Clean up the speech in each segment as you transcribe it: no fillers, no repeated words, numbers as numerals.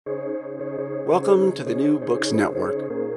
Welcome to the New Books Network.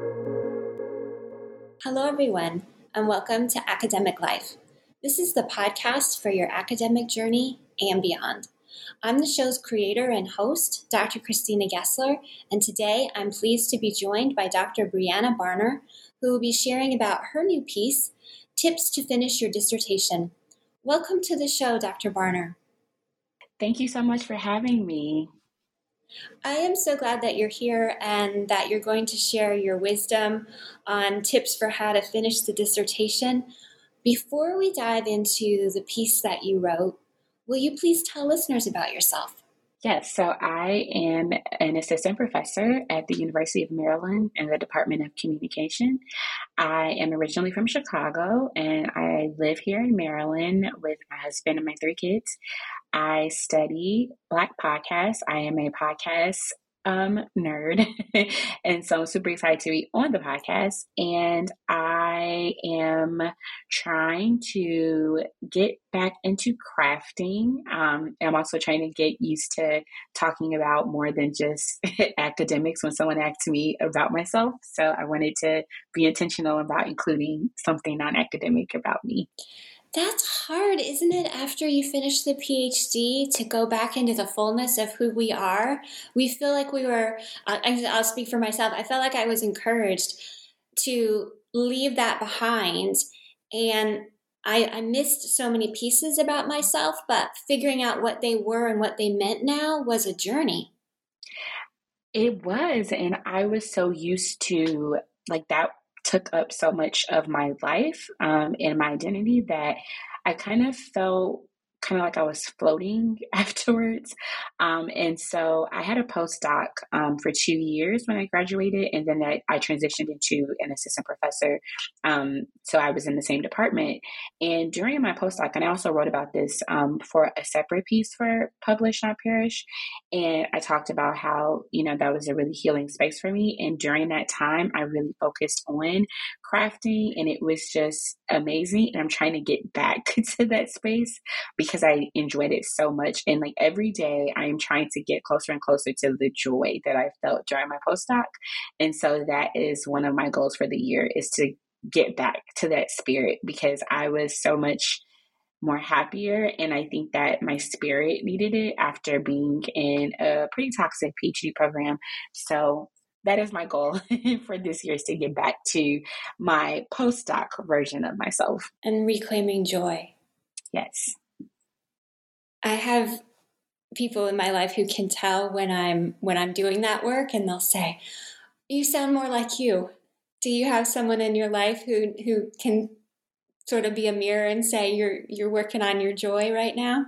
Hello, everyone, and welcome to Academic Life. This is the podcast for your academic journey and beyond. I'm the show's creator and host, Dr. Christina Gessler, and today I'm pleased to be joined by Dr. Brianna Barner, who will be sharing about her new piece, Tips to Finish Your Dissertation. Welcome to the show, Dr. Barner. Thank you so much for having me. I am so glad that you're here and that you're going to share your wisdom on tips for how to finish the dissertation. Before we dive into the piece that you wrote, will you please tell listeners about yourself? Yes, so I am an assistant professor at the University of Maryland in the Department of Communication. I am originally from Chicago and I live here in Maryland with my husband and my 3 kids. I study Black podcasts. I am a podcast nerd. And so I'm super excited to be on the podcast. And I am trying to get back into crafting. I'm also trying to get used to talking about more than just academics when someone asks me about myself. So I wanted to be intentional about including something non-academic about me. That's hard, isn't it, after you finish the PhD to go back into the fullness of who we are? We feel like we were, I'll speak for myself, I felt like I was encouraged to leave that behind. And I missed so many pieces about myself, but figuring out what they were and what they meant now was a journey. It was, and I was so used to that took up so much of my life and my identity that I kind of felt like I was floating afterwards. And so I had a postdoc for 2 years when I graduated, and then I transitioned into an assistant professor. So I was in the same department. And during my postdoc, and I also wrote about this for a separate piece for Publish Not Perish. And I talked about how, that was a really healing space for me. And during that time, I really focused on crafting, and it was just amazing. And I'm trying to get back to that space because I enjoyed it so much. And every day I am trying to get closer and closer to the joy that I felt during my postdoc. And so that is one of my goals for the year, is to get back to that spirit, because I was so much more happier. And I think that my spirit needed it after being in a pretty toxic PhD program. So that is my goal for this year, is to get back to my postdoc version of myself. And reclaiming joy. Yes. I have people in my life who can tell when I'm doing that work, and they'll say, "You sound more like you." Do you have someone in your life who can sort of be a mirror and say you're working on your joy right now?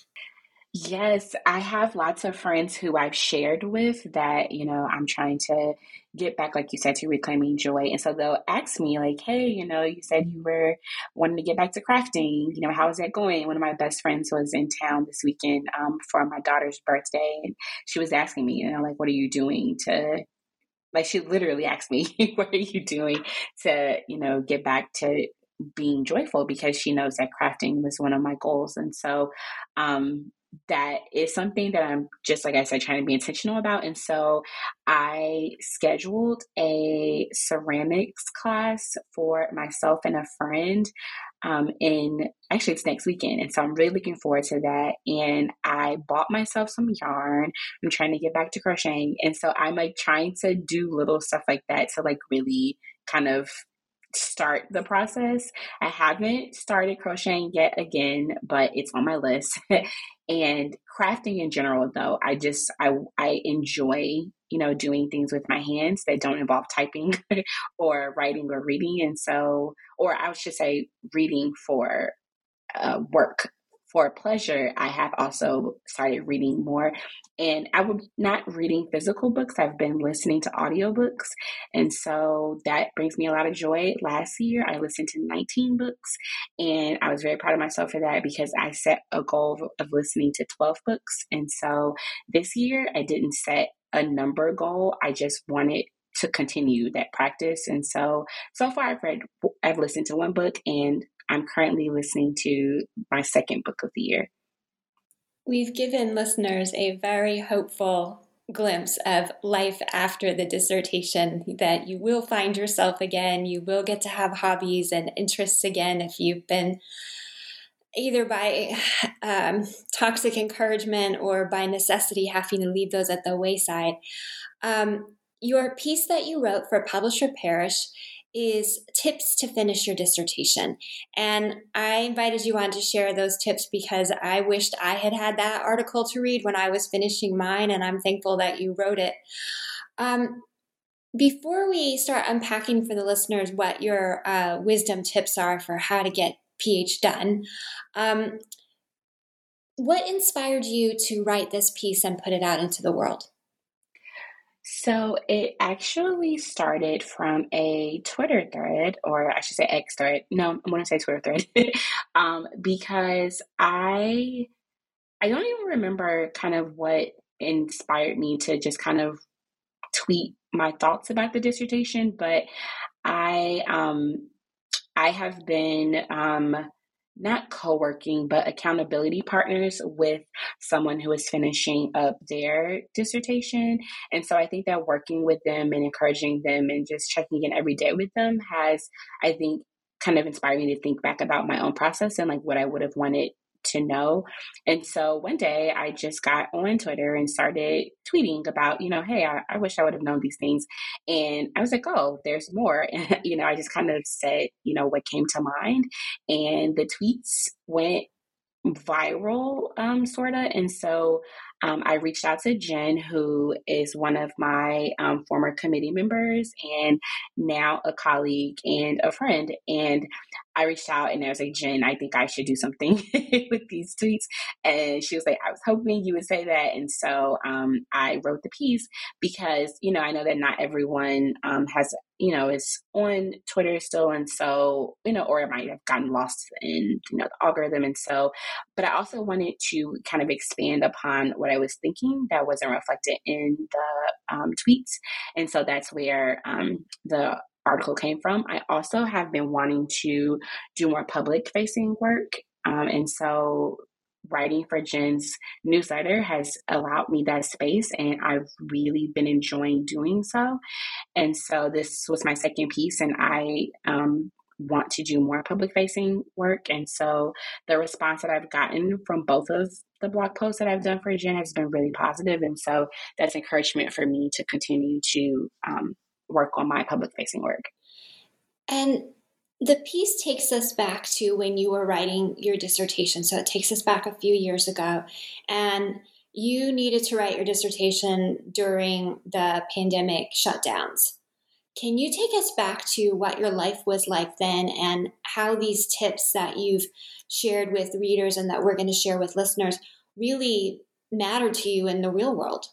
Yes, I have lots of friends who I've shared with that, I'm trying to get back, like you said, to reclaiming joy. And so they'll ask me hey, you said you were wanting to get back to crafting, how is that going? One of my best friends was in town this weekend for my daughter's birthday. And she was asking me, what are you doing to, she literally asked me, what are you doing to, get back to being joyful, because she knows that crafting was one of my goals. And so, that is something that I'm just, like I said, trying to be intentional about. And so I scheduled a ceramics class for myself and a friend actually it's next weekend. And so I'm really looking forward to that. And I bought myself some yarn. I'm trying to get back to crocheting. And so I'm trying to do little stuff like that to really kind of start the process. I haven't started crocheting yet again, but it's on my list. And crafting in general, though, I enjoy, doing things with my hands that don't involve typing or writing or reading. And so, or I should say reading for work. For pleasure, I have also started reading more, and I would not reading physical books. I've been listening to audiobooks. And so that brings me a lot of joy. Last year, I listened to 19 books, and I was very proud of myself for that, because I set a goal of listening to 12 books. And so this year, I didn't set a number goal. I just wanted to continue that practice. And so far I've listened to 1 book, and I'm currently listening to my 2nd book of the year. We've given listeners a very hopeful glimpse of life after the dissertation, that you will find yourself again. You will get to have hobbies and interests again if you've been either by toxic encouragement or by necessity having to leave those at the wayside. Your piece that you wrote for Publisher Parish is tips to finish your dissertation. And I invited you on to share those tips because I wished I had had that article to read when I was finishing mine, and I'm thankful that you wrote it. Before we start unpacking for the listeners what your wisdom tips are for how to get PH done, what inspired you to write this piece and put it out into the world? So it actually started from a Twitter thread, or I should say X thread. No, I want to say Twitter thread, because I don't even remember kind of what inspired me to just kind of tweet my thoughts about the dissertation, but I I have been not co-working, but accountability partners with someone who is finishing up their dissertation. And so I think that working with them and encouraging them and just checking in every day with them has, I think, kind of inspired me to think back about my own process and like what I would have wanted to know. And so one day I just got on Twitter and started tweeting about, hey, I wish I would have known these things. And I was like, oh, there's more. And, I just kind of said, what came to mind. And the tweets went viral, sort of. And so I reached out to Jen, who is one of my former committee members and now a colleague and a friend. And I reached out and I was like, Jen, I think I should do something with these tweets. And she was like, I was hoping you would say that. And so I wrote the piece because, I know that not everyone has, is on Twitter still. And so, or it might have gotten lost in, the algorithm. And so, but I also wanted to kind of expand upon what I was thinking that wasn't reflected in the tweets. And so that's where the article came from. I also have been wanting to do more public facing work. And so writing for Jen's newsletter has allowed me that space, and I've really been enjoying doing so. And so this was my second piece, and I want to do more public facing work. And so the response that I've gotten from both of the blog posts that I've done for Jen has been really positive. And so that's encouragement for me to continue to work on my public facing work. And the piece takes us back to when you were writing your dissertation. So it takes us back a few years ago. And you needed to write your dissertation during the pandemic shutdowns. Can you take us back to what your life was like then and how these tips that you've shared with readers and that we're going to share with listeners really matter to you in the real world?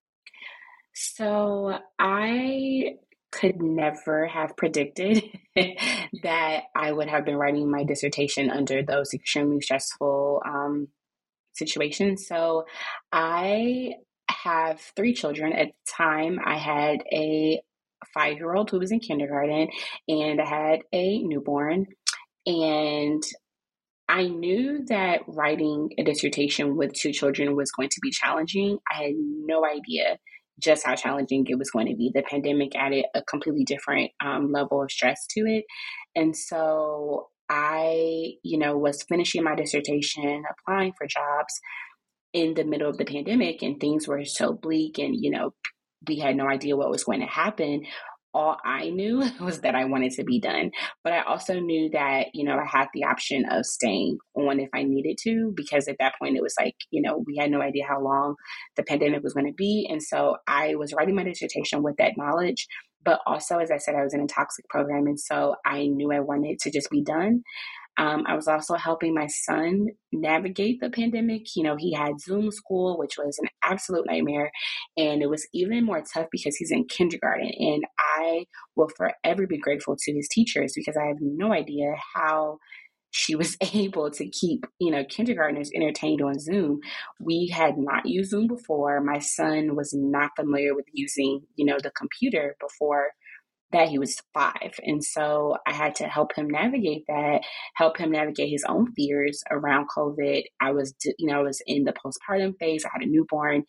So I could never have predicted that I would have been writing my dissertation under those extremely stressful situations. So I have 3 children. At the time, I had a 5-year-old who was in kindergarten, and I had a newborn. And I knew that writing a dissertation with 2 children was going to be challenging. I had no idea just how challenging it was going to be. The pandemic added a completely different level of stress to it. And so I, was finishing my dissertation, applying for jobs in the middle of the pandemic, and things were so bleak, and, we had no idea what was going to happen. All I knew was that I wanted to be done. But I also knew that, I had the option of staying on if I needed to, because at that point it was like, we had no idea how long the pandemic was going to be. And so I was writing my dissertation with that knowledge. But also, as I said, I was in a toxic program. And so I knew I wanted to just be done. I was also helping my son navigate the pandemic. He had Zoom school, which was an absolute nightmare. And it was even more tough because he's in kindergarten. And I will forever be grateful to his teachers because I have no idea how she was able to keep, kindergartners entertained on Zoom. We had not used Zoom before. My son was not familiar with using, the computer before that he was 5. And so I had to help him navigate that, help him navigate his own fears around COVID. I was in the postpartum phase. I had a newborn.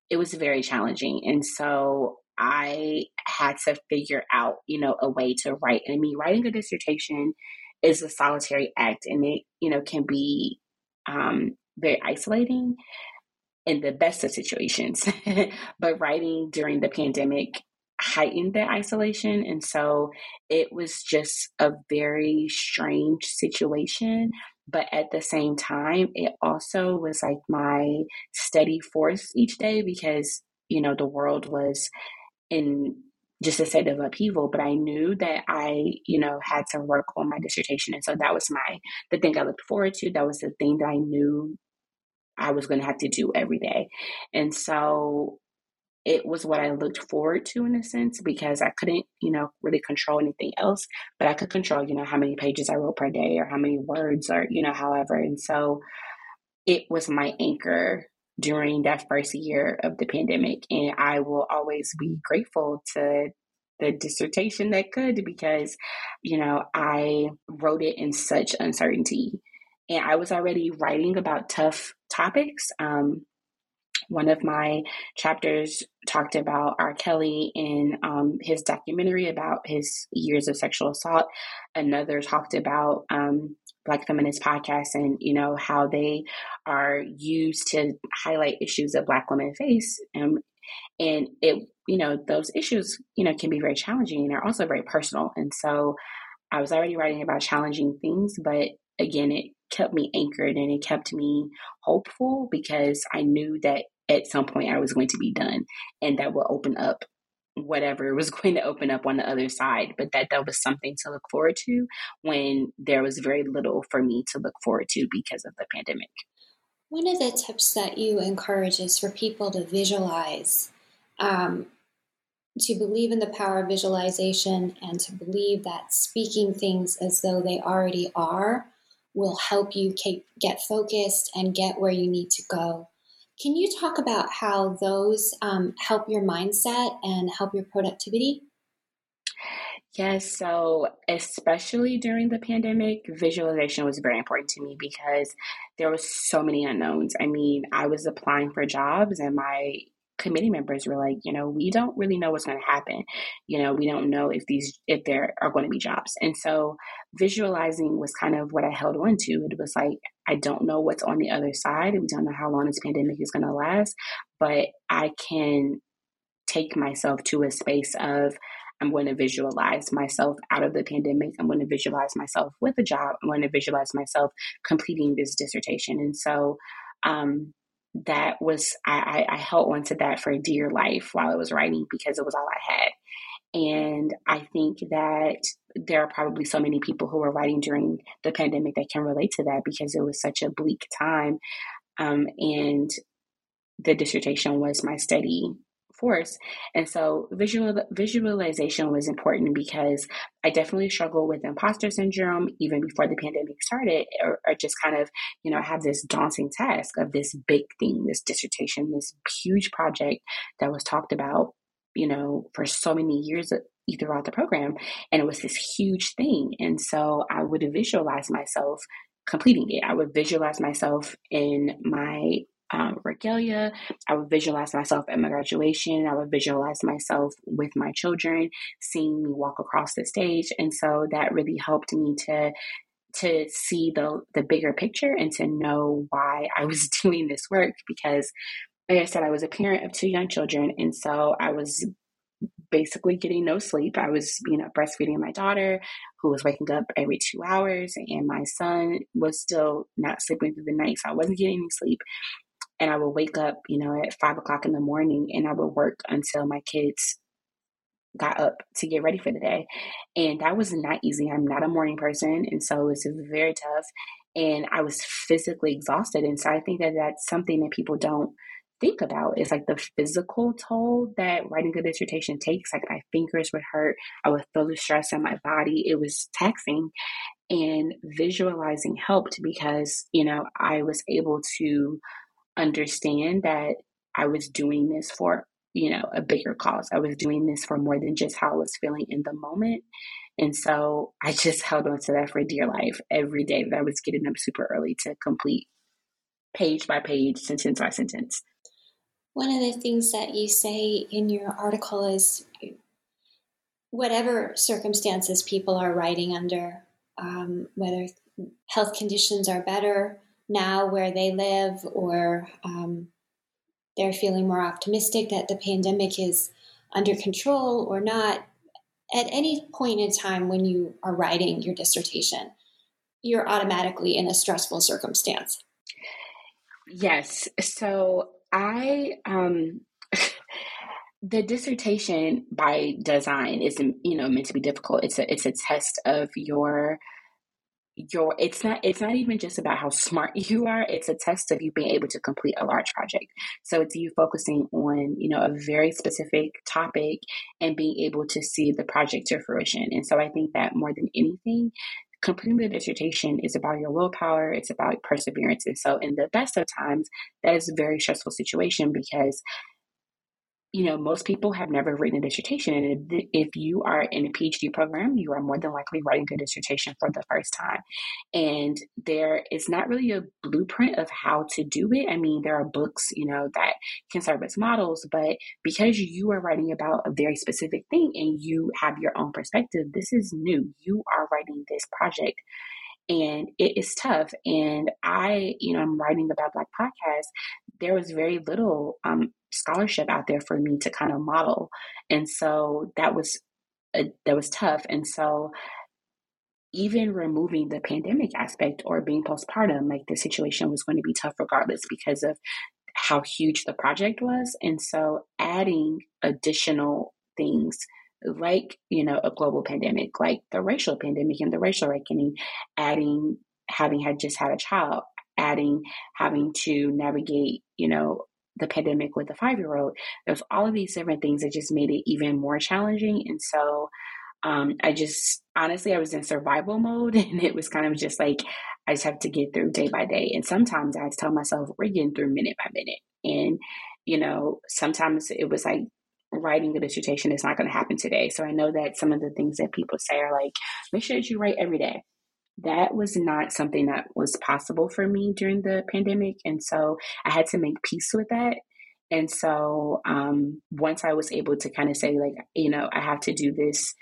it was very challenging. And so I had to figure out, a way to write. And I mean, writing a dissertation is a solitary act, and it, can be very isolating in the best of situations. But writing during the pandemic heightened that isolation. And so it was just a very strange situation. But at the same time, it also was like my steady force each day because, the world was in just a state of upheaval, but I knew that I, had to work on my dissertation. And so that was the thing I looked forward to. That was the thing that I knew I was going to have to do every day. And so it was what I looked forward to in a sense because I couldn't, really control anything else, but I could control, how many pages I wrote per day or how many words or, however. And so it was my anchor during that first year of the pandemic. And I will always be grateful to the dissertation that could because, I wrote it in such uncertainty. And I was already writing about tough topics. One of my chapters talked about R. Kelly in his documentary about his years of sexual assault. Another talked about Black feminist podcasts and, how they are used to highlight issues that Black women face. And it, those issues, can be very challenging and are also very personal. And so I was already writing about challenging things, but again, it kept me anchored and it kept me hopeful because I knew that at some point I was going to be done and that will open up whatever was going to open up on the other side, but that was something to look forward to when there was very little for me to look forward to because of the pandemic. One of the tips that you encourage is for people to visualize, to believe in the power of visualization and to believe that speaking things as though they already are will help you get focused and get where you need to go. Can you talk about how those help your mindset and help your productivity? Yes, so especially during the pandemic, visualization was very important to me because there was so many unknowns. I mean, I was applying for jobs and my committee members were like, we don't really know what's going to happen. We don't know if there are going to be jobs. And so visualizing was kind of what I held on to. It was like, I don't know what's on the other side. We don't know how long this pandemic is going to last, but I can take myself to a space of I'm going to visualize myself out of the pandemic. I'm going to visualize myself with a job. I'm going to visualize myself completing this dissertation. And so that was, I held on to that for dear life while I was writing because it was all I had. And I think that there are probably so many people who were writing during the pandemic that can relate to that because it was such a bleak time. And the dissertation was my steady force. And so visualization was important because I definitely struggle with imposter syndrome even before the pandemic started, or just kind of, have this daunting task of this big thing, this dissertation, this huge project that was talked about, for so many years throughout the program. And it was this huge thing. And so I would visualize myself completing it. I would visualize myself in my regalia. I would visualize myself at my graduation. I would visualize myself with my children, seeing me walk across the stage. And so that really helped me to see the bigger picture and to know why I was doing this work. Because like I said, I was a parent of 2 young children. And so I was basically getting no sleep. I was, breastfeeding my daughter who was waking up every 2 hours, and my son was still not sleeping through the night. So I wasn't getting any sleep. And I would wake up, at 5 o'clock in the morning and I would work until my kids got up to get ready for the day. And that was not easy. I'm not a morning person. And so it was very tough. And I was physically exhausted. And so I think that that's something that people don't think about. It's like the physical toll that writing a dissertation takes. Like my fingers would hurt. I would feel the stress in my body. It was taxing. And visualizing helped because, I was able to understand that I was doing this for, a bigger cause. I was doing this for more than just how I was feeling in the moment. And so I just held on to that for dear life every day that I was getting up super early to complete page by page, sentence by sentence. One of the things that you say in your article is whatever circumstances people are writing under, whether health conditions are better now where they live, or they're feeling more optimistic that the pandemic is under control or not, at any point in time when you are writing your dissertation, you're automatically in a stressful circumstance. Yes. So the dissertation by design is, meant to be difficult. It's a test of your it's not even just about how smart you are. It's a test of you being able to complete a large project. So it's you focusing on a very specific topic and being able to see the project to fruition. And so I think that more than anything, completing the dissertation is about your willpower. It's about perseverance. And so in the best of times, that is a very stressful situation because most people have never written a dissertation. And if you are in a PhD program, you are more than likely writing a dissertation for the first time. And there is not really a blueprint of how to do it. I mean, there are books, that can serve as models, but because you are writing about a very specific thing and you have your own perspective, this is new. You are writing this project and it is tough. And I'm writing about Black podcasts. There was very little scholarship out there for me to kind of model, and so that was tough. And so even removing the pandemic aspect or being postpartum, like the situation was going to be tough regardless because of how huge the project was. And so adding additional things like, a global pandemic, like the racial pandemic and the racial reckoning, adding having just had a child, adding having to navigate, the pandemic with a 5-year-old. There's all of these different things that just made it even more challenging. And so I just honestly, I was in survival mode, and it was kind of just like, I just have to get through day by day. And sometimes I had to tell myself, we're getting through minute by minute. And, sometimes it was like writing a dissertation is not going to happen today. So I know that some of the things that people say are like, make sure that you write every day. That was not something that was possible for me during the pandemic. And so I had to make peace with that. And so once I was able to kind of say, like, I have to do this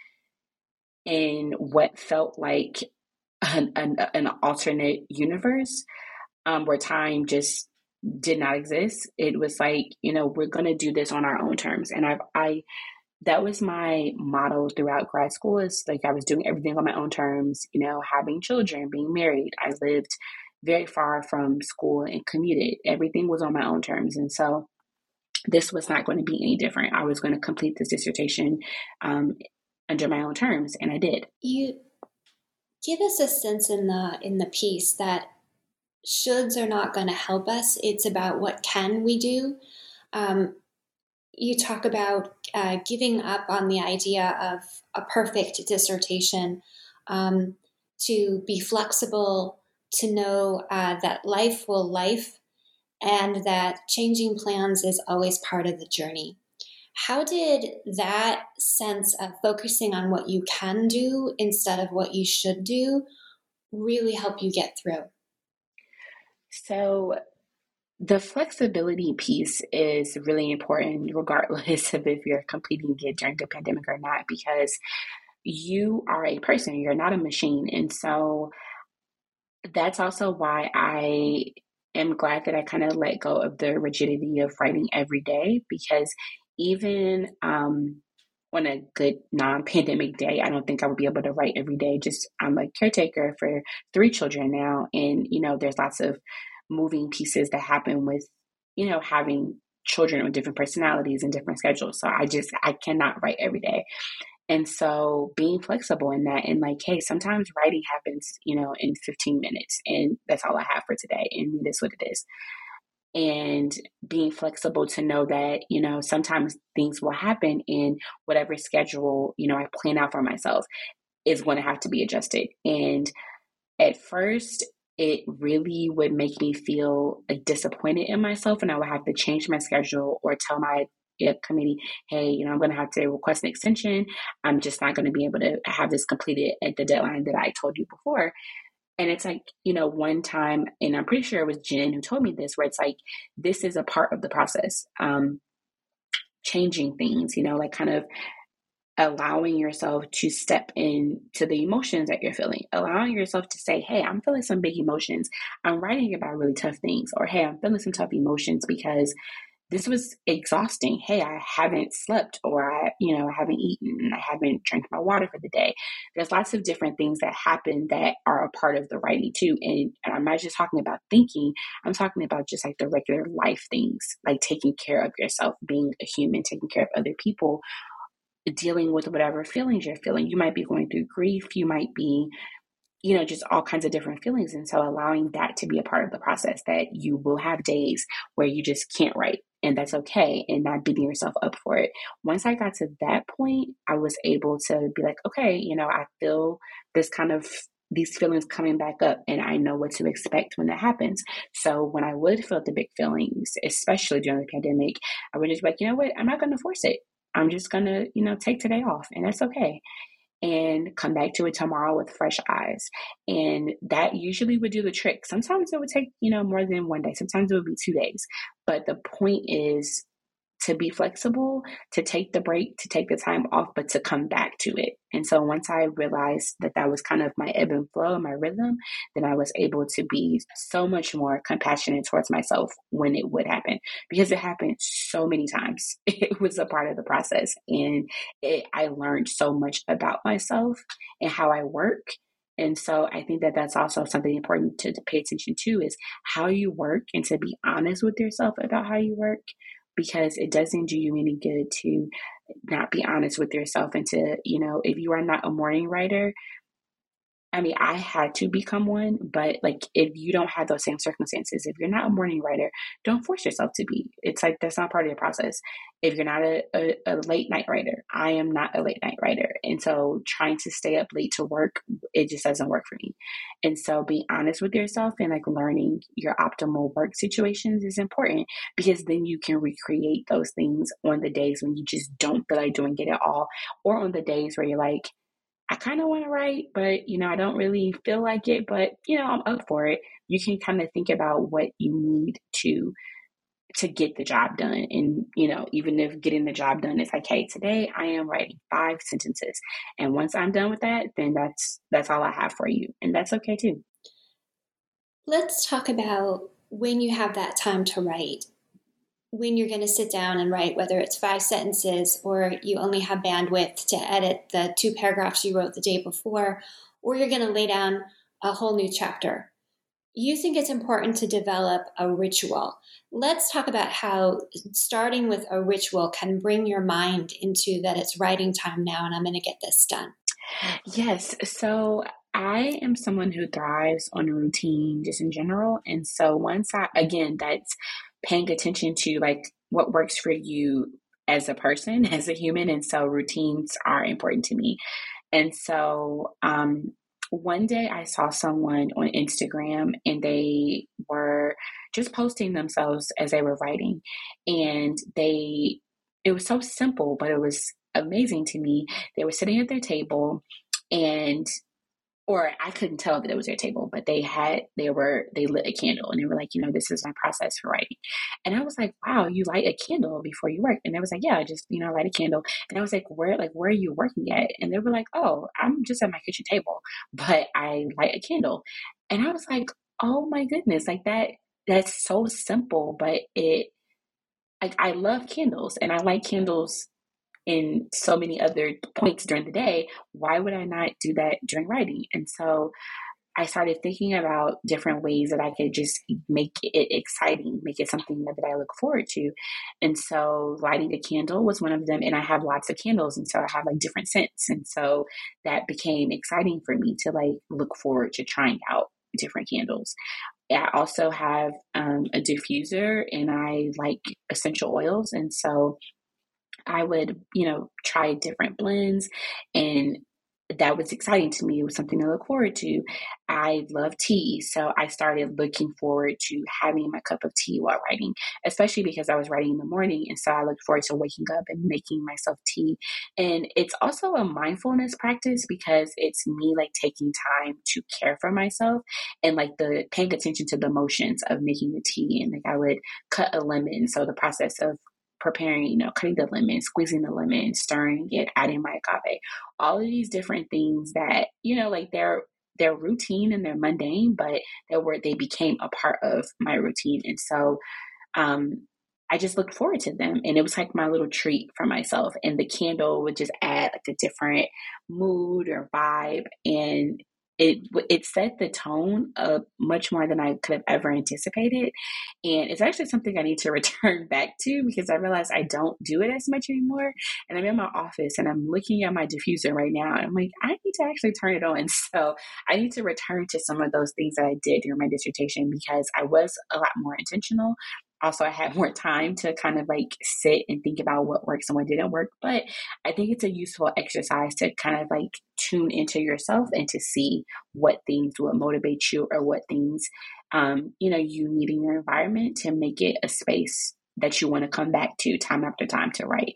in what felt like an alternate universe where time just did not exist. It was like, we're going to do this on our own terms. And I that was my motto throughout grad school, is like I was doing everything on my own terms, having children, being married. I lived very far from school and commuted. Everything was on my own terms. And so this was not going to be any different. I was going to complete this dissertation under my own terms, and I did. You give us a sense in the piece that shoulds are not going to help us. It's about what can we do. You talk about giving up on the idea of a perfect dissertation, to be flexible, to know that life will life, and that changing plans is always part of the journey. How did that sense of focusing on what you can do instead of what you should do really help you get through? So the flexibility piece is really important, regardless of if you're completing it during the pandemic or not, because you are a person, you're not a machine. And so that's also why I am glad that I kind of let go of the rigidity of writing every day, because even on a good non-pandemic day, I don't think I would be able to write every day. Just I'm a caretaker for 3 children now, and there's lots of moving pieces that happen with having children with different personalities and different schedules. So I cannot write every day. And so being flexible in that, and like, hey, sometimes writing happens, in 15 minutes, and that's all I have for today, and it is what it is. And being flexible to know that, sometimes things will happen, in whatever schedule, I plan out for myself is going to have to be adjusted. And at first, it really would make me feel like disappointed in myself, and I would have to change my schedule or tell my committee, hey, I'm going to have to request an extension. I'm just not going to be able to have this completed at the deadline that I told you before. And it's like, one time, and I'm pretty sure it was Jen who told me this, where it's like, this is a part of the process. Changing things, like kind of allowing yourself to step into the emotions that you're feeling, allowing yourself to say, hey, I'm feeling some big emotions. I'm writing about really tough things, or hey, I'm feeling some tough emotions because this was exhausting. Hey, I haven't slept, or I haven't eaten, I haven't drank my water for the day. There's lots of different things that happen that are a part of the writing too. And I'm not just talking about thinking, I'm talking about just like the regular life things, like taking care of yourself, being a human, taking care of other people, dealing with whatever feelings you're feeling. You might be going through grief, you might be, just all kinds of different feelings. And so allowing that to be a part of the process, that you will have days where you just can't write, and that's okay, and not beating yourself up for it. Once I got to that point, I was able to be like, okay, I feel this kind of these feelings coming back up, and I know what to expect when that happens. So when I would feel the big feelings, especially during the pandemic, I would just be like, you know what, I'm not going to force it. I'm just going to, take today off, and that's okay, and come back to it tomorrow with fresh eyes. And that usually would do the trick. Sometimes it would take, more than one day. Sometimes it would be 2 days. But the point is to be flexible, to take the break, to take the time off, but to come back to it. And so once I realized that that was kind of my ebb and flow, my rhythm, then I was able to be so much more compassionate towards myself when it would happen, because it happened so many times. It was a part of the process. And I learned so much about myself and how I work. And so I think that that's also something important to pay attention to, is how you work, and to be honest with yourself about how you work, because it doesn't do you any good to not be honest with yourself, and to, if you are not a morning writer, I mean, I had to become one, but like, if you don't have those same circumstances, if you're not a morning writer, don't force yourself to be. It's like, that's not part of the process. If you're not a late night writer, I am not a late night writer. And so trying to stay up late to work, it just doesn't work for me. And so being honest with yourself and like learning your optimal work situations is important, because then you can recreate those things on the days when you just don't feel like doing it at all, or on the days where you're like, I kind of want to write, but I don't really feel like it, but I'm up for it. You can kind of think about what you need to get the job done. And even if getting the job done is like, hey, today I am writing 5 sentences, and once I'm done with that, then that's all I have for you, and that's okay too. Let's talk about when you have that time to write, when you're going to sit down and write, whether it's 5 sentences or you only have bandwidth to edit the 2 paragraphs you wrote the day before, or you're going to lay down a whole new chapter. You think it's important to develop a ritual. Let's talk about how starting with a ritual can bring your mind into that it's writing time now, and I'm going to get this done. Yes. So I am someone who thrives on routine just in general. And so again, that's paying attention to like what works for you as a person, as a human. And so routines are important to me. And so one day I saw someone on Instagram, and they were just posting themselves as they were writing. And it was so simple, but it was amazing to me. They were sitting at their table, and or I couldn't tell that it was their table, but they lit a candle, and they were like, this is my process for writing. And I was like, wow, you light a candle before you work? And they was like, yeah, I just, light a candle. And I was like, where are you working at? And they were like, oh, I'm just at my kitchen table, but I light a candle. And I was like, oh my goodness, like that's so simple, but like, I love candles, and I light candles in so many other points during the day. Why would I not do that during writing? And so I started thinking about different ways that I could just make it exciting, make it something that I look forward to. And so lighting a candle was one of them. And I have lots of candles. And so I have like different scents. And so that became exciting for me to like look forward to trying out different candles. I also have a diffuser, and I like essential oils. And so I would, try different blends and that was exciting to me. It was something to look forward to. I love tea. So I started looking forward to having my cup of tea while writing, especially because I was writing in the morning. And so I looked forward to waking up and making myself tea. And it's also a mindfulness practice because it's me like taking time to care for myself and like the paying attention to the motions of making the tea. And like I would cut a lemon. So the process of preparing, cutting the lemon, squeezing the lemon, stirring it, adding my agave, all of these different things that, like they're routine and they're mundane, but they became a part of my routine. And so I just looked forward to them. And it was like my little treat for myself. And the candle would just add like a different mood or vibe. And it set the tone of much more than I could have ever anticipated. And it's actually something I need to return back to because I realize I don't do it as much anymore. And I'm in my office and I'm looking at my diffuser right now. And I'm like, I need to actually turn it on. So I need to return to some of those things that I did during my dissertation because I was a lot more intentional. Also, I had more time to kind of like sit and think about what works and what didn't work. But I think it's a useful exercise to kind of like tune into yourself and to see what things will motivate you or what things, you need in your environment to make it a space that you want to come back to time after time to write.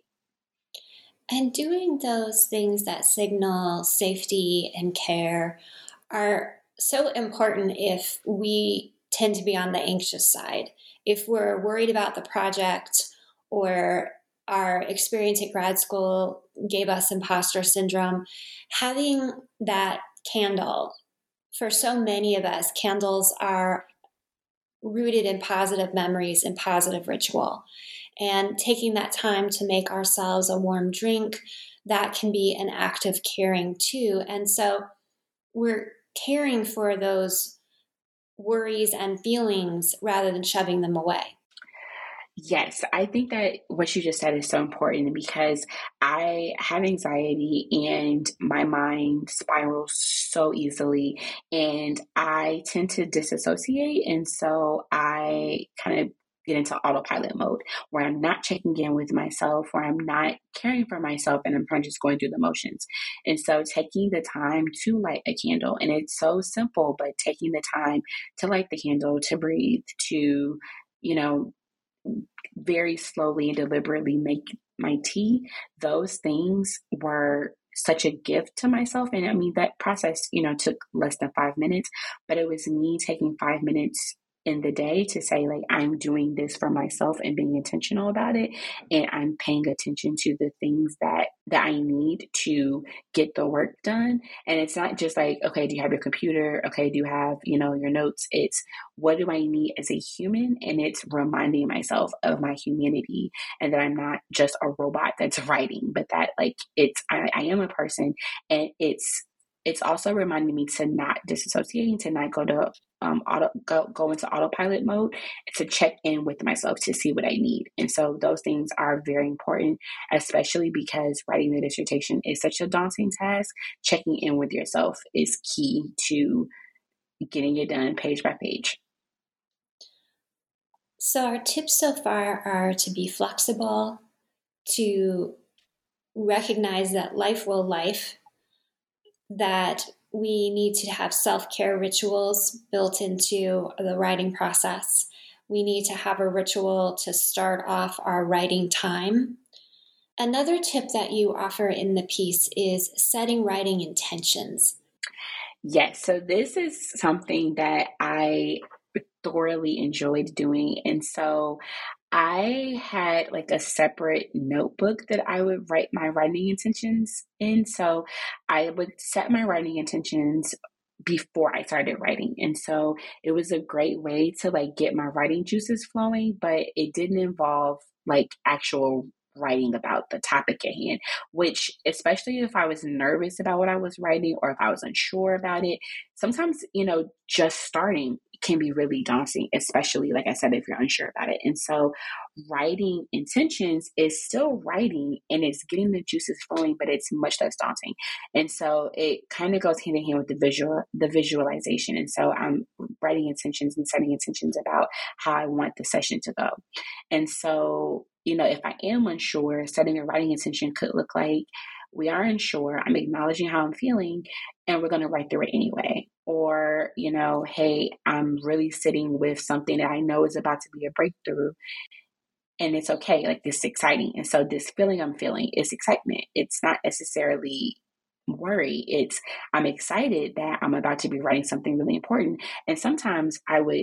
And doing those things that signal safety and care are so important if we tend to be on the anxious side. If we're worried about the project or our experience at grad school gave us imposter syndrome, having that candle, for so many of us, candles are rooted in positive memories and positive ritual. And taking that time to make ourselves a warm drink, that can be an act of caring too. And so we're caring for those worries and feelings rather than shoving them away. Yes, I think that what you just said is so important because I have anxiety and my mind spirals so easily and I tend to disassociate. And so I kind of get into autopilot mode where I'm not checking in with myself, where I'm not caring for myself and I'm kind of just going through the motions. And so taking the time to light a candle, and it's so simple, but taking the time to light the candle, to breathe, to, you know, very slowly and deliberately make my tea, those things were such a gift to myself. And I mean, that process, took less than 5 minutes, but it was me taking 5 minutes in the day to say, like, I'm doing this for myself and being intentional about it. And I'm paying attention to the things that I need to get the work done. And it's not just like, okay, do you have your computer? Okay, do you have, your notes? It's what do I need as a human? And it's reminding myself of my humanity and that I'm not just a robot that's writing, but that like I am a person. And it's also reminding me to not disassociate, to not go to go into autopilot mode, to check in with myself to see what I need. And so those things are very important, especially because writing the dissertation is such a daunting task. Checking in with yourself is key to getting it done page by page. So our tips so far are to be flexible, to recognize that life will life, that we need to have self-care rituals built into the writing process. We need to have a ritual to start off our writing time. Another tip that you offer in the piece is setting writing intentions. Yes, so this is something that I thoroughly enjoyed doing. And so I had like a separate notebook that I would write my writing intentions in. So I would set my writing intentions before I started writing. And so it was a great way to like get my writing juices flowing, but it didn't involve like actual writing about the topic at hand, which especially if I was nervous about what I was writing or if I was unsure about it, sometimes, just starting can be really daunting, especially like I said, if you're unsure about it. And so writing intentions is still writing and it's getting the juices flowing, but it's much less daunting. And so it kind of goes hand in hand with the visualization. And so I'm writing intentions and setting intentions about how I want the session to go. And so, if I am unsure, setting a writing intention could look like, we are unsure. I'm acknowledging how I'm feeling, and we're going to write through it anyway. Or, hey, I'm really sitting with something that I know is about to be a breakthrough, and it's okay. Like, this is exciting. And so this feeling I'm feeling is excitement. It's not necessarily worry. It's, I'm excited that I'm about to be writing something really important. And sometimes I would,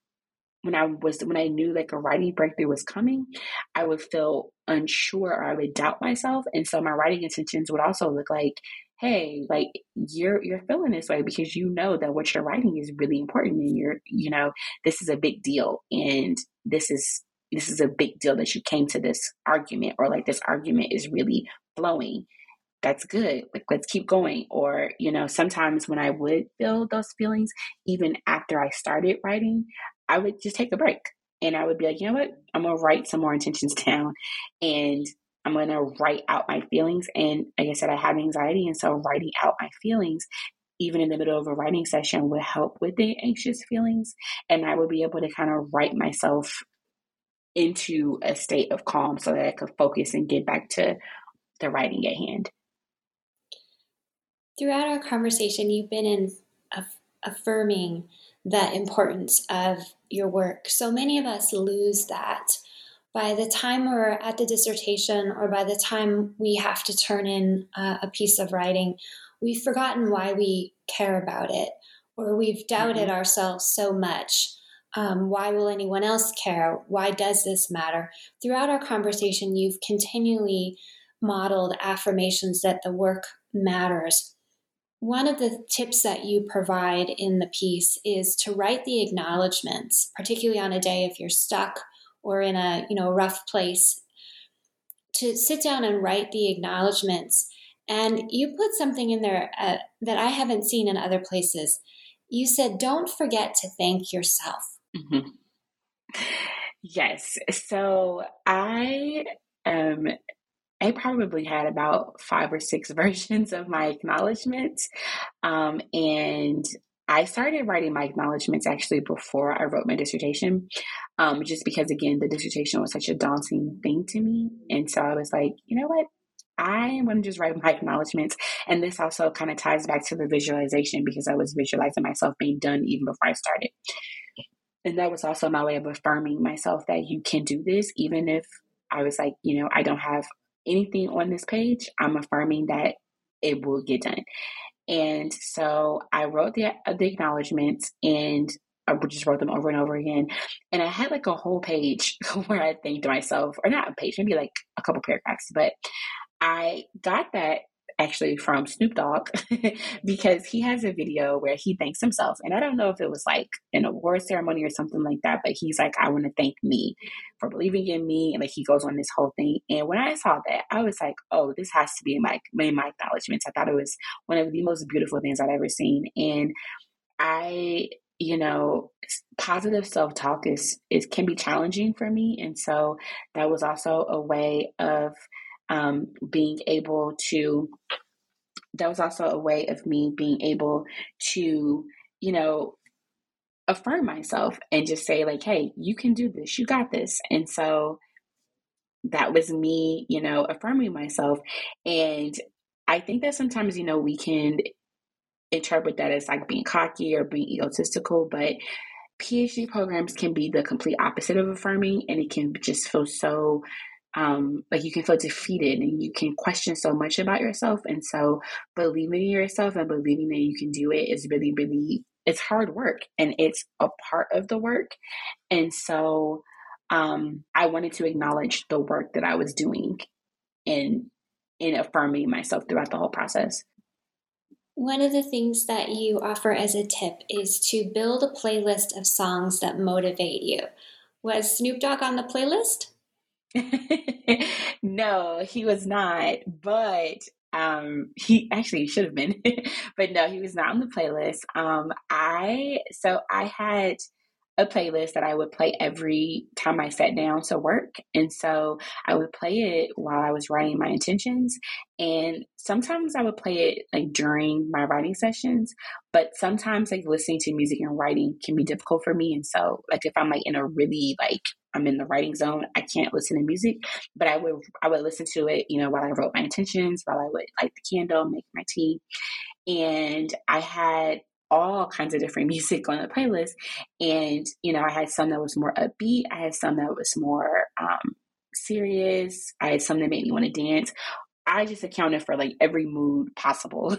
when I knew like a writing breakthrough was coming, I would feel unsure, or I would doubt myself. And so my writing intentions would also look like, hey, like, you're feeling this way because you know that what you're writing is really important, and this is a big deal, and this is a big deal that you came to this argument, or like this argument is really flowing. That's good. Like, let's keep going. Or, sometimes when I would feel those feelings, even after I started writing, I would just take a break, and I would be like, you know what? I'm going to write some more intentions down, and I'm going to write out my feelings. And like I said, I have anxiety. And so writing out my feelings, even in the middle of a writing session, would help with the anxious feelings. And I would be able to kind of write myself into a state of calm so that I could focus and get back to the writing at hand. Throughout our conversation, you've been affirming the importance of your work. So many of us lose that. By the time we're at the dissertation, or by the time we have to turn in a piece of writing, we've forgotten why we care about it, or we've doubted ourselves so much. Why will anyone else care? Why does this matter? Throughout our conversation, you've continually modeled affirmations that the work matters. One of the tips that you provide in the piece is to write the acknowledgments, particularly on a day if you're stuck or in a rough place, to sit down and write the acknowledgments. And you put something in there that I haven't seen in other places. You said, don't forget to thank yourself. Mm-hmm. Yes. So I probably had about 5 or 6 versions of my acknowledgments. And I started writing my acknowledgments actually before I wrote my dissertation, just because, again, the dissertation was such a daunting thing to me. And so I was like, you know what? I am going to just write my acknowledgments. And this also kind of ties back to the visualization, because I was visualizing myself being done even before I started. And that was also my way of affirming myself that you can do this, even if I was like, I don't have anything on this page. I'm affirming that it will get done. And so I wrote the acknowledgments, and I just wrote them over and over again. And I had like a whole page where I thanked myself, or not a page, maybe like a couple paragraphs. But I got that actually from Snoop Dogg because he has a video where he thanks himself. And I don't know if it was like an award ceremony or something like that, but he's like, I want to thank me for believing in me. And like, he goes on this whole thing. And when I saw that, I was like, oh, this has to be in my acknowledgments. I thought it was one of the most beautiful things I've ever seen. And I, positive self-talk is can be challenging for me. And so that was also a way of being able to, that was also a way of me being able to, affirm myself and just say like, hey, you can do this, you got this. And so that was me, affirming myself. And I think that sometimes, we can interpret that as like being cocky or being egotistical, but PhD programs can be the complete opposite of affirming, and it can just feel so like you can feel defeated, and you can question so much about yourself. And so believing in yourself and believing that you can do it is really, really, it's hard work, and it's a part of the work. And so I wanted to acknowledge the work that I was doing in affirming myself throughout the whole process. One of the things that you offer as a tip is to build a playlist of songs that motivate you. Was Snoop Dogg on the playlist? No, he was not, but he actually should have been, but no, he was not on the playlist. I had a playlist that I would play every time I sat down to work. And so I would play it while I was writing my intentions. And sometimes I would play it like during my writing sessions, but sometimes like listening to music and writing can be difficult for me. And so like if I'm like in a really like I'm in the writing zone, I can't listen to music, but I would listen to it, while I wrote my intentions, while I would light the candle, make my tea. And I had all kinds of different music on the playlist. And, I had some that was more upbeat. I had some that was more serious. I had some that made me want to dance. I just accounted for like every mood possible.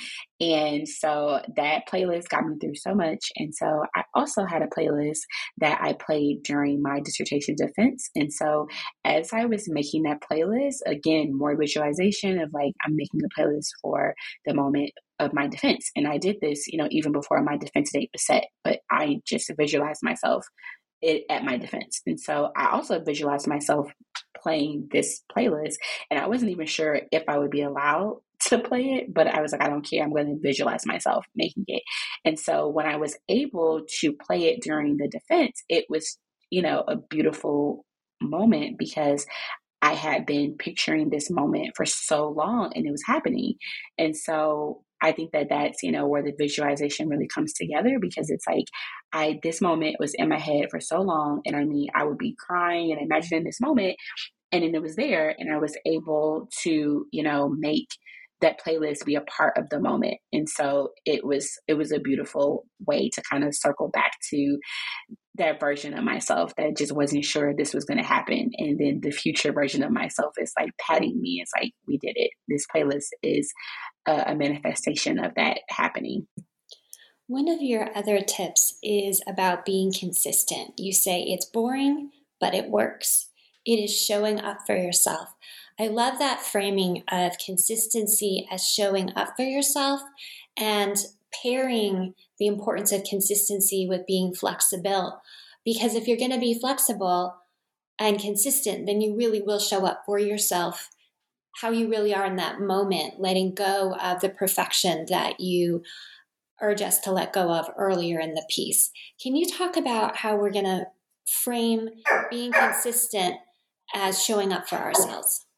And so that playlist got me through so much. And so I also had a playlist that I played during my dissertation defense. And so as I was making that playlist, again, more visualization of like, I'm making a playlist for the moment of my defense. And I did this, even before my defense date was set, but I just visualized myself at my defense. And so I also visualized myself playing this playlist, and I wasn't even sure if I would be allowed to play it, but I was like, I don't care. I'm going to visualize myself making it. And so when I was able to play it during the defense, it was, a beautiful moment because I had been picturing this moment for so long and it was happening. And so I think that that's, where the visualization really comes together, because it's like this moment was in my head for so long. And I mean, I would be crying and imagining this moment, and then it was there, and I was able to, make that playlist be a part of the moment. And so it was a beautiful way to kind of circle back to that version of myself that just wasn't sure this was going to happen. And then the future version of myself is like patting me. It's like, we did it. This playlist is a manifestation of that happening. One of your other tips is about being consistent. You say it's boring, but it works. It is showing up for yourself. I love that framing of consistency as showing up for yourself and pairing the importance of consistency with being flexible. Because if you're going to be flexible and consistent, then you really will show up for yourself how you really are in that moment, letting go of the perfection that you urge us to let go of earlier in the piece. Can you talk about how we're going to frame being consistent as showing up for ourselves?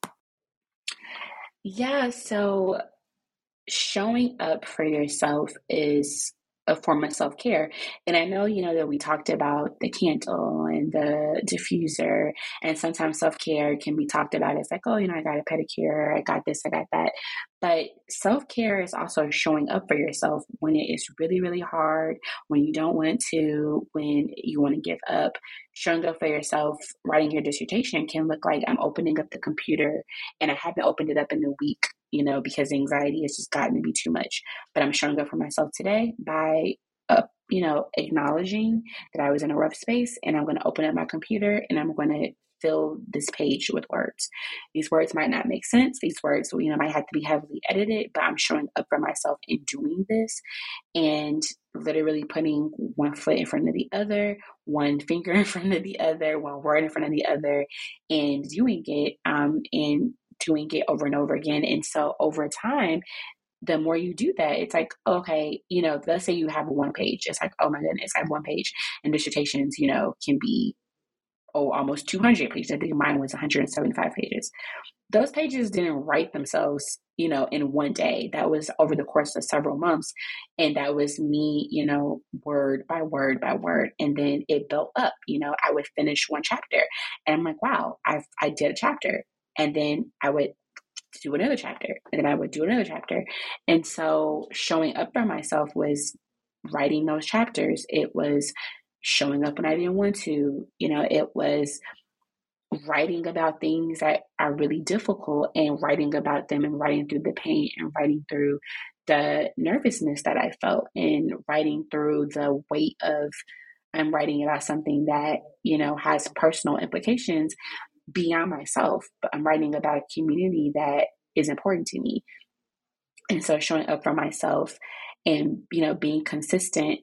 Yeah, so showing up for yourself is a form of self-care. And I know, that we talked about the candle and the diffuser, and sometimes self-care can be talked about as like, oh, I got a pedicure, I got this, I got that. But self-care is also showing up for yourself when it is really, really hard, when you don't want to, when you want to give up. Showing up for yourself, writing your dissertation can look like I'm opening up the computer and I haven't opened it up in a week, because anxiety has just gotten to be too much. But I'm showing up for myself today by, acknowledging that I was in a rough space, and I'm going to open up my computer and I'm going to fill this page with words. These words might not make sense. These words, might have to be heavily edited, but I'm showing up for myself in doing this, and literally putting one foot in front of the other, one finger in front of the other, one word in front of the other, and doing it, and doing it over and over again. And so over time, the more you do that, it's like, okay, let's say you have one page. It's like, oh my goodness, I have one page. And dissertations, can be, almost 200 pages. I think mine was 175 pages. Those pages didn't write themselves, in one day. That was over the course of several months. And that was me, word by word by word. And then it built up, I would finish one chapter and I'm like, wow, I did a chapter. And then I would do another chapter, and then I would do another chapter. And so showing up for myself was writing those chapters. It was showing up when I didn't want to, it was writing about things that are really difficult and writing about them and writing through the pain and writing through the nervousness that I felt and writing through the weight of I'm writing about something that, has personal implications beyond myself, but I'm writing about a community that is important to me. And so showing up for myself and, being consistent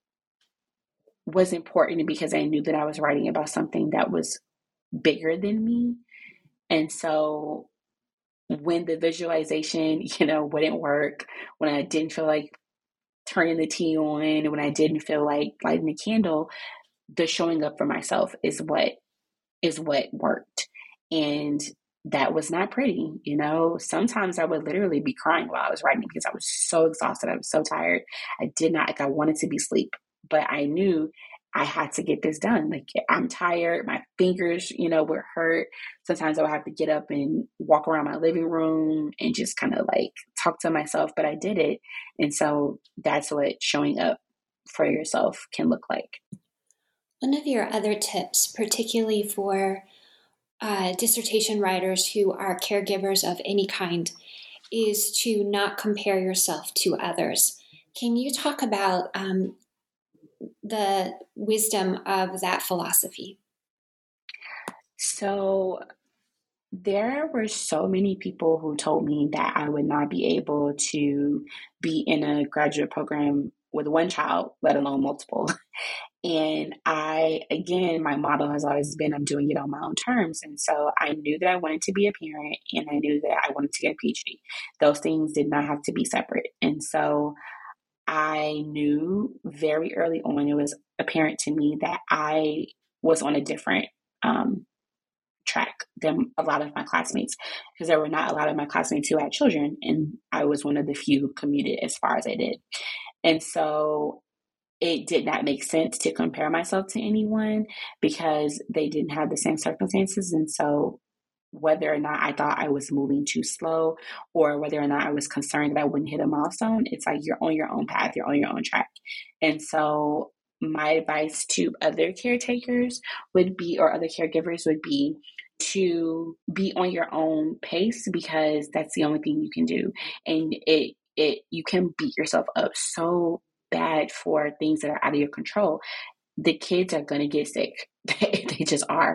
was important because I knew that I was writing about something that was bigger than me. And so when the visualization, wouldn't work, when I didn't feel like turning the tea on, when I didn't feel like lighting the candle, the showing up for myself is what worked. And that was not pretty. Sometimes I would literally be crying while I was writing because I was so exhausted. I was so tired. I did not, like, I wanted to be asleep, but I knew I had to get this done. Like, I'm tired. My fingers, were hurt. Sometimes I would have to get up and walk around my living room and just kind of like talk to myself, but I did it. And so that's what showing up for yourself can look like. One of your other tips, particularly for dissertation writers who are caregivers of any kind, is to not compare yourself to others. Can you talk about the wisdom of that philosophy? So there were so many people who told me that I would not be able to be in a graduate program with one child, let alone multiple. And again, my motto has always been I'm doing it on my own terms. And so I knew that I wanted to be a parent and I knew that I wanted to get a PhD. Those things did not have to be separate. And so I knew very early on, it was apparent to me that I was on a different track than a lot of my classmates, because there were not a lot of my classmates who had children, and I was one of the few who commuted as far as I did. And so it did not make sense to compare myself to anyone because they didn't have the same circumstances. And so whether or not I thought I was moving too slow or whether or not I was concerned that I wouldn't hit a milestone, it's like you're on your own path, you're on your own track. And so my advice to other caretakers would be, or other caregivers would be, to be on your own pace, because that's the only thing you can do. And you can beat yourself up so bad for things that are out of your control. The kids are going to get sick. They just are.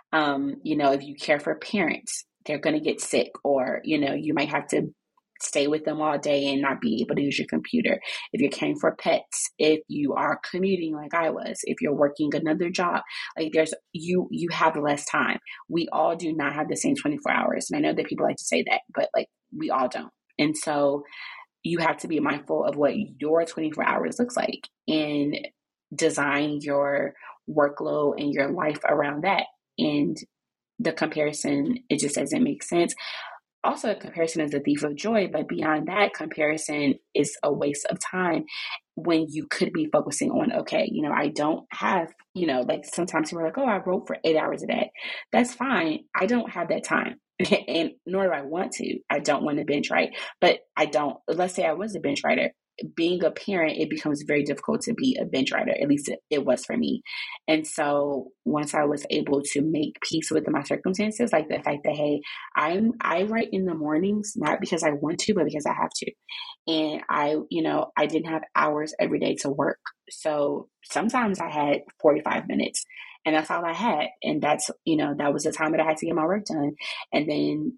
If you care for parents, they're going to get sick, or, you might have to stay with them all day and not be able to use your computer. If you're caring for pets, if you are commuting like I was, if you're working another job, like you have less time. We all do not have the same 24 hours. And I know that people like to say that, but like we all don't. And so you have to be mindful of what your 24 hours looks like and design your workload and your life around that. And the comparison, it just doesn't make sense. Also, a comparison is a thief of joy, but beyond that, comparison is a waste of time when you could be focusing on, okay, I don't have, like sometimes people are like, oh, I wrote for 8 hours a day. That's fine. I don't have that time. And nor do I want to. I don't want to binge write, but I don't. Let's say I was a binge writer. Being a parent, it becomes very difficult to be a binge writer. At least it was for me. And so once I was able to make peace with my circumstances, like the fact that, hey, I write in the mornings, not because I want to, but because I have to. And I didn't have hours every day to work. So sometimes I had 45 minutes and that's all I had. And that's, that was the time that I had to get my work done. And then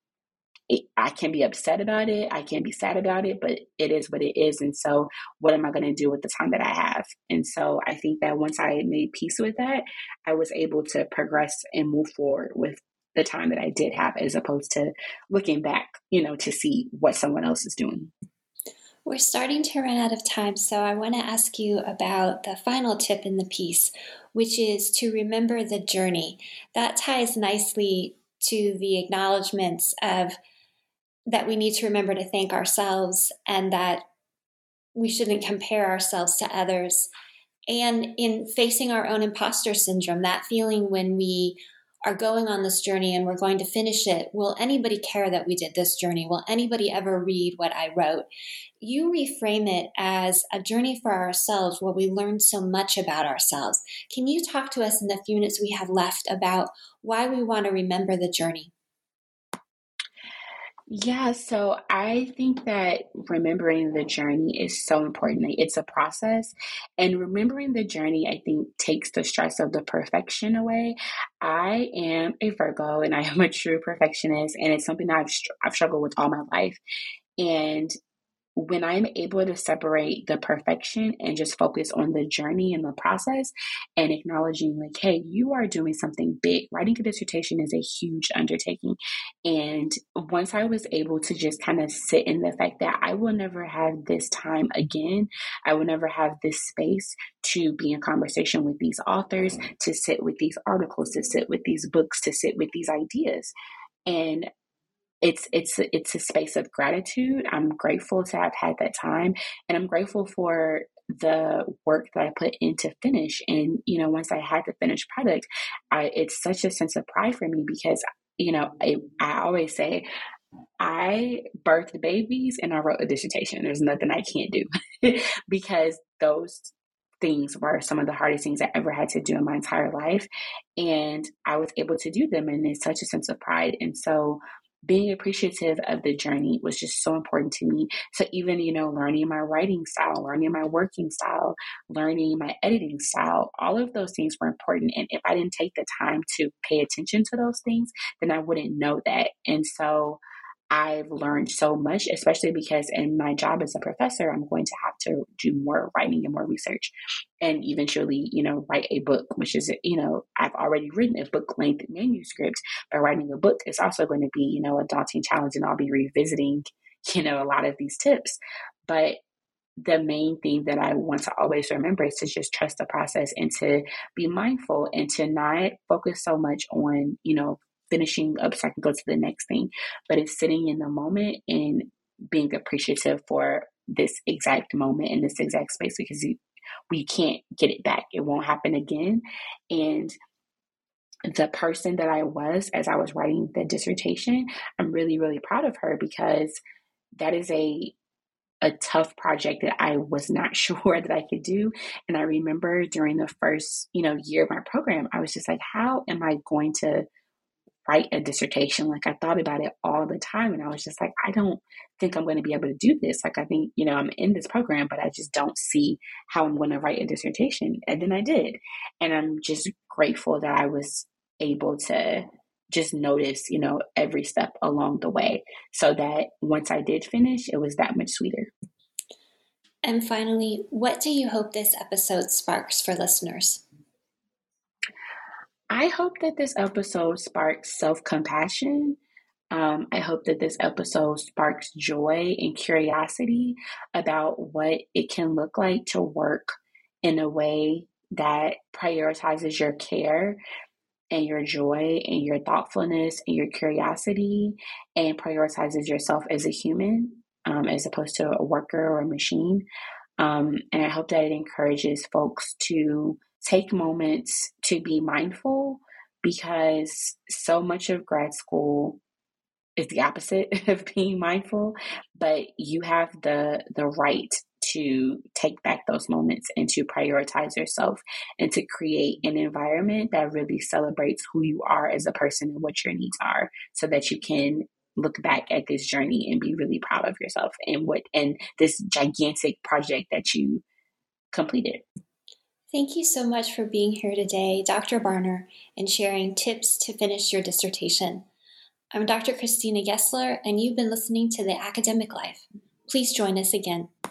I can be upset about it. I can be sad about it, but it is what it is. And so what am I going to do with the time that I have? And so I think that once I made peace with that, I was able to progress and move forward with the time that I did have, as opposed to looking back, to see what someone else is doing. We're starting to run out of time, so I want to ask you about the final tip in the piece, which is to remember the journey. That ties nicely to the acknowledgments of that we need to remember to thank ourselves and that we shouldn't compare ourselves to others. And in facing our own imposter syndrome, that feeling when we are going on this journey and we're going to finish it, will anybody care that we did this journey? Will anybody ever read what I wrote? You reframe it as a journey for ourselves where we learn so much about ourselves. Can you talk to us in the few minutes we have left about why we want to remember the journey? Yeah, so I think that remembering the journey is so important. Like, it's a process, and remembering the journey, I think, takes the stress of the perfection away. I am a Virgo, and I am a true perfectionist, and it's something I've struggled with all my life. And when I'm able to separate the perfection and just focus on the journey and the process and acknowledging, like, hey, you are doing something big. Writing a dissertation is a huge undertaking. And once I was able to just kind of sit in the fact that I will never have this time again, I will never have this space to be in conversation with these authors, to sit with these articles, to sit with these books, to sit with these ideas. And it's a space of gratitude. I'm grateful to have had that time, and I'm grateful for the work that I put in to finish. And once I had the finished product, it's such a sense of pride for me because I always say I birthed babies and I wrote a dissertation. There's nothing I can't do because those things were some of the hardest things I ever had to do in my entire life. And I was able to do them. And it's such a sense of pride. And so being appreciative of the journey was just so important to me. So even, learning my writing style, learning my working style, learning my editing style, all of those things were important. And if I didn't take the time to pay attention to those things, then I wouldn't know that. And so I've learned so much, especially because in my job as a professor, I'm going to have to do more writing and more research and eventually, write a book, which is, I've already written a book length manuscript, but writing a book is also going to be, a daunting challenge, and I'll be revisiting, a lot of these tips. But the main thing that I want to always remember is to just trust the process and to be mindful and to not focus so much on, finishing up so I can go to the next thing, but it's sitting in the moment and being appreciative for this exact moment in this exact space because we can't get it back. It won't happen again. And the person that I was as I was writing the dissertation, I'm really, really proud of her because that is a tough project that I was not sure that I could do. And I remember during the first, year of my program, I was just like, how am I going to write a dissertation? Like I thought about it all the time and I was just like, I don't think I'm going to be able to do this. Like I think, I'm in this program, but I just don't see how I'm going to write a dissertation. And then I did. And I'm just grateful that I was able to just notice, every step along the way so that once I did finish, it was that much sweeter. And finally, what do you hope this episode sparks for listeners? I hope that this episode sparks self-compassion. I hope that this episode sparks joy and curiosity about what it can look like to work in a way that prioritizes your care and your joy and your thoughtfulness and your curiosity and prioritizes yourself as a human as opposed to a worker or a machine. And I hope that it encourages folks to take moments to be mindful because so much of grad school is the opposite of being mindful, but you have the right to take back those moments and to prioritize yourself and to create an environment that really celebrates who you are as a person and what your needs are so that you can look back at this journey and be really proud of yourself and this gigantic project that you completed. Thank you so much for being here today, Dr. Barner, and sharing tips to finish your dissertation. I'm Dr. Christina Gessler, and you've been listening to The Academic Life. Please join us again.